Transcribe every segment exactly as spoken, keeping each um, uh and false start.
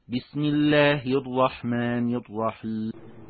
بسم الله الرحمن الرحيم.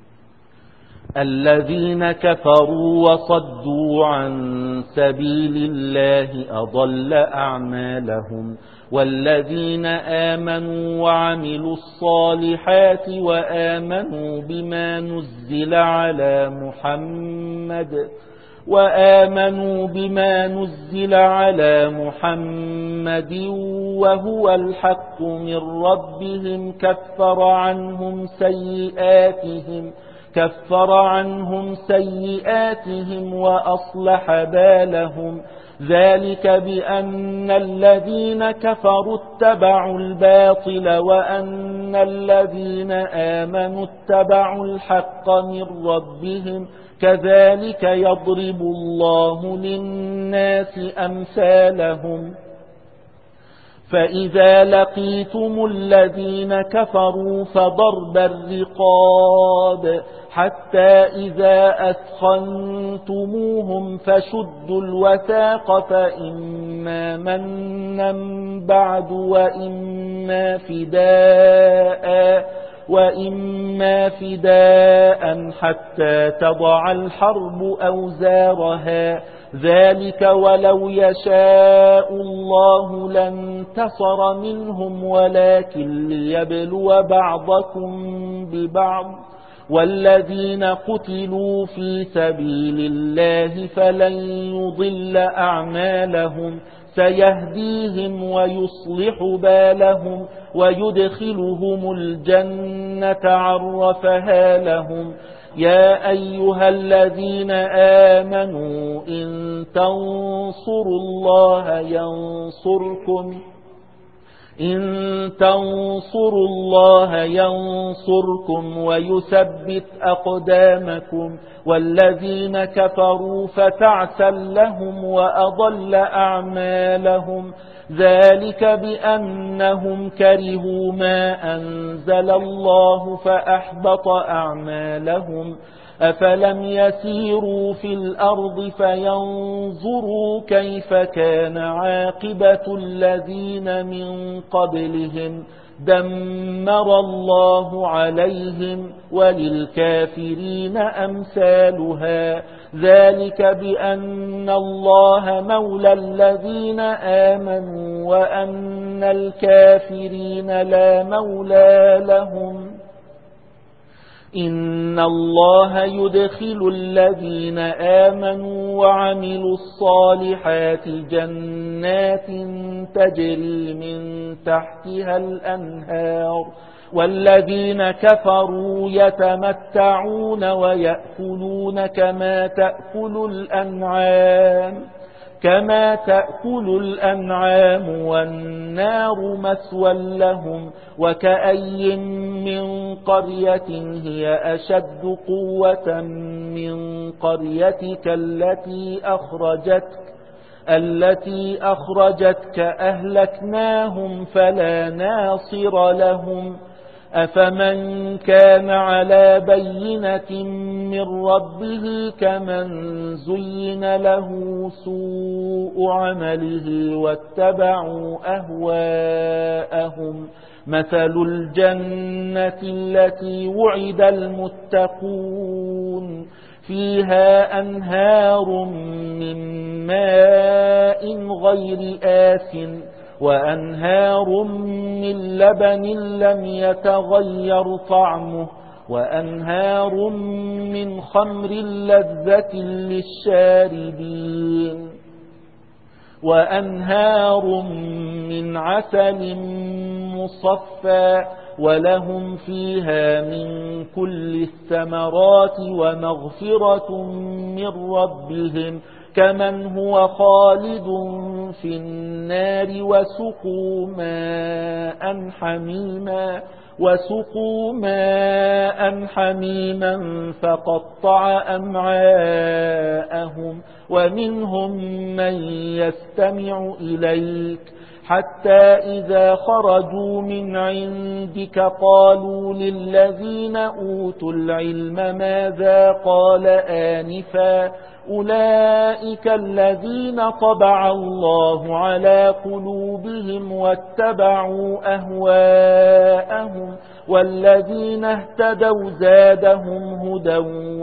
الذين كفروا وصدوا عن سبيل الله أضل أعمالهم، والذين آمنوا وعملوا الصالحات وآمنوا بما نزل على محمد وآمنوا بما نزل على محمد وهو الحق من ربهم كفر عنهم سيئاتهم كفر عنهم سيئاتهم وأصلح بالهم. ذلك بأن الذين كفروا اتبعوا الباطل وأن الذين آمنوا اتبعوا الحق من ربهم، كذلك يضرب الله للناس أمثالهم. فإذا لقيتم الذين كفروا فضرب الرقاب حتى إذا أثخنتموهم فشدوا الوثاق، فإما منا بعد وإما فداء وإما فداء حتى تضع الحرب أوزارها. ذلك ولو يشاء الله لانتصر منهم ولكن ليبلو بعضكم ببعض، والذين قتلوا في سبيل الله فلن يضل أعمالهم، سيهديهم ويصلح بالهم ويدخلهم الجنة عرفها لهم. يا أيها الذين آمنوا إن تنصروا الله ينصركم إن تنصروا الله ينصركم ويثبت أقدامكم. والذين كفروا فتعسا لهم وأضل أعمالهم، ذلك بأنهم كرهوا ما أنزل الله فأحبط أعمالهم. أفلم يسيروا في الأرض فينظروا كيف كان عاقبة الذين من قبلهم، دمر الله عليهم وللكافرين أمثالها. ذلك بأن الله مولى الذين آمنوا وأن الكافرين لا مولى لهم. إن الله يدخل الذين آمنوا وعملوا الصالحات جنات تجري من تحتها الأنهار، والذين كفروا يتمتعون ويأكلون كما تأكل الأنعام كما تأكل الأنعام والنار مثوى لهم. وكأي من قرية هي أشد قوة من قريتك التي أخرجتك التي أخرجتك أهلكناهم فلا ناصر لهم. أفمن كان على بينة من ربه كمن زين له سوء عمله واتبعوا أهواءهم. مثل الجنة التي وعد المتقون فيها أنهار من ماء غير آسٍ وأنهار من لبن لم يتغير طعمه وأنهار من خمر لذة للشاربين وأنهار من عسل مصفى ولهم فيها من كل الثمرات ومغفرة من ربهم كمن هو خالد في النار وسقوا ماء حميما وسقوا ماء حميما فقطع أمعاءهم. ومنهم من يستمع إليك حتى إذا خرجوا من عندك قالوا للذين أوتوا العلم ماذا قال آنفا أولئك الذين طبع الله على قلوبهم واتبعوا أهواءهم والذين اهتدوا زادهم هدى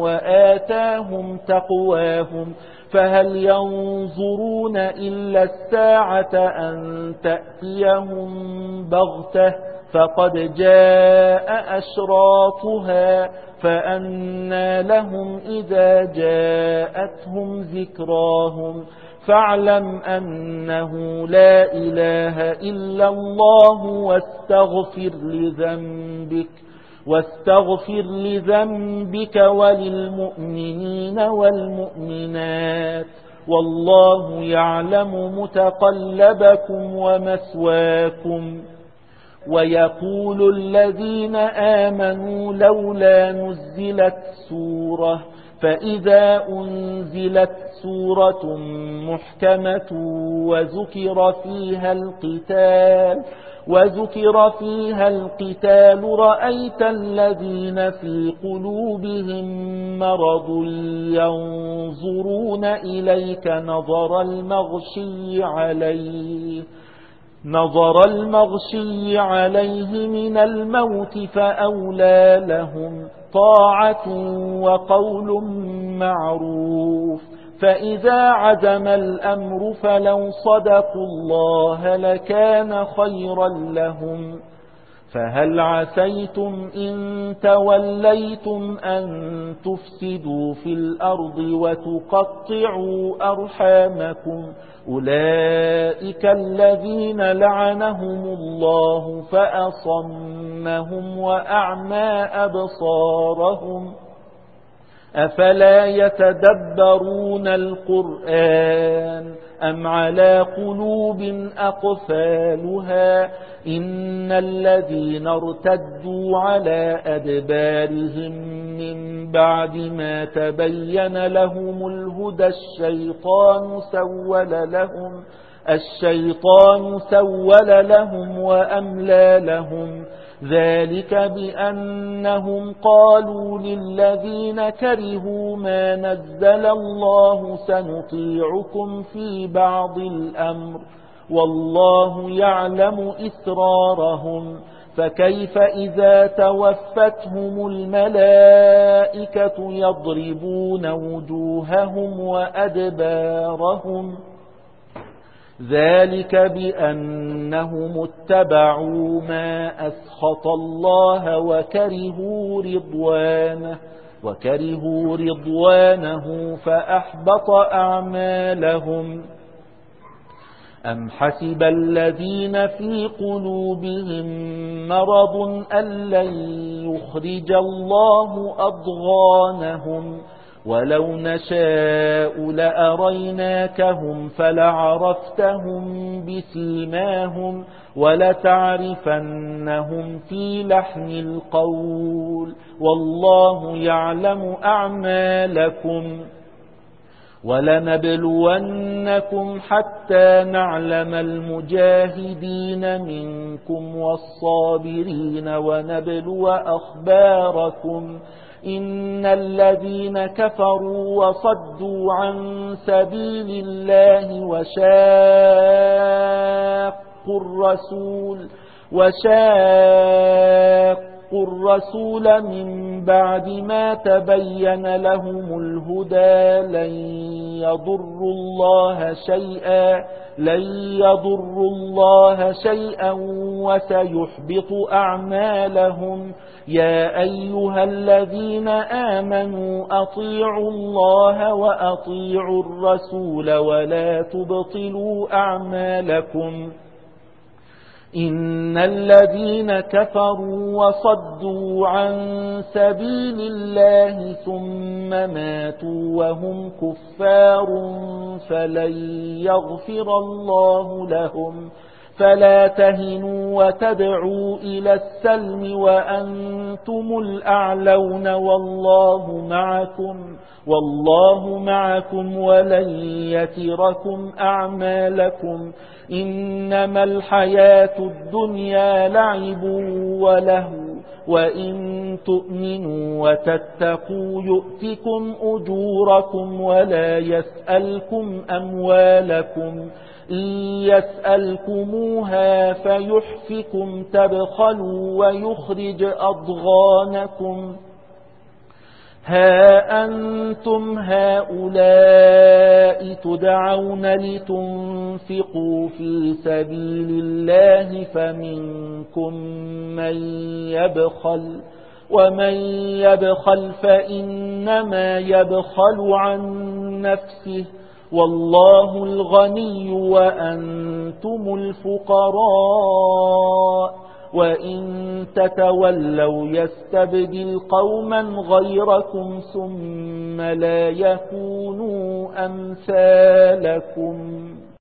وآتاهم تقواهم فهل ينظرون إلا الساعة أن تأتيهم بغتة فقد جاء أشراطها فأنى لهم إذا جاءتهم ذكراهم فاعلم أنه لا إله إلا الله واستغفر لذنبك واستغفر لذنبك وللمؤمنين والمؤمنات والله يعلم متقلبكم ومثواكم. ويقول الذين آمنوا لولا نزلت سورة فإذا أنزلت سورة محكمة وذكر فيها القتال وذكر فيها القتال رأيت الذين في قلوبهم مرض ينظرون إليك نظر المغشي عليه نظر المغشي عليه من الموت فأولى لهم طاعة وقول معروف فإذا عزم الأمر فلو صدقوا الله لكان خيرا لهم فهل عسيتم إن توليتم أن تفسدوا في الأرض وتقطعوا أرحامكم أولئك الذين لعنهم الله فأصمهم وأعمى أبصارهم أفلا يتدبرون القرآن أم على قلوب أقفالها إن الذين ارتدوا على أدبارهم من بعد ما تبين لهم الهدى الشيطان سول لهم الشيطان سول لهم وأملى لهم ذلك بأنهم قالوا للذين كرهوا ما نزل الله سنطيعكم في بعض الأمر والله يعلم إسرارهم فكيف إذا توفتهم الملائكة يضربون وجوههم وأدبارهم ذلك بأنهم اتبعوا ما أسخط الله وكرهوا رضوانه وكرهوا رضوانه فأحبط أعمالهم أم حسب الذين في قلوبهم مرض أن لن يخرج الله أضغانهم ولو نشاء لأريناكهم فلعرفتهم بسيماهم ولتعرفنهم في لحن القول والله يعلم أعمالكم ولنبلونكم حتى نعلم المجاهدين منكم والصابرين ونبلو أخباركم إن الذين كفروا وصدوا عن سبيل الله وشاقوا الرسول وشاقوا الرسول من بعد ما تبين لهم الهدى لن يضروا الله شيئا لن يضروا الله شيئا وسيحبط أعمالهم يا أيها الذين آمنوا أطيعوا الله وأطيعوا الرسول ولا تبطلوا أعمالكم إن الذين كفروا وصدوا عن سبيل الله ثم ماتوا وهم كفار فلن يغفر الله لهم فلا تهنوا وتدعوا إلى السلم وأنتم الأعلون والله معكم والله معكم ولن يتركم أعمالكم إنما الحياة الدنيا لعب ولهو وإن تؤمنوا وتتقوا يؤتكم أجوركم ولا يسألكم أموالكم إن يسألكموها فيحفكم تبخلوا ويخرج أضغانكم ها أنتم هؤلاء تدعون لتنفقوا في سبيل الله فمنكم من يبخل ومن يبخل فإنما يبخل عن نفسه والله الغني وأنتم الفقراء وإن تتولوا يستبدل قوما غيركم ثم لا يكونوا أمثالكم.